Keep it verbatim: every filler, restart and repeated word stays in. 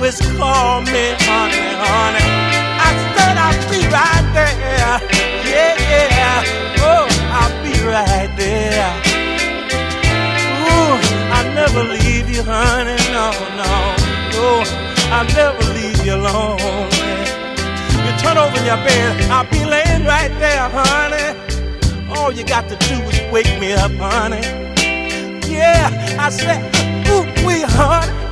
is call me, honey, honey. I said I'll be right there. Yeah, yeah. Oh, I'll be right there. Ooh, I'll never leave you, honey. No, no, no. I'll never leave you alone. You turn over in your bed, I'll be laying right there, honey. All you got to do is wake me up, honey. Yeah, I said, ooh, we, honey.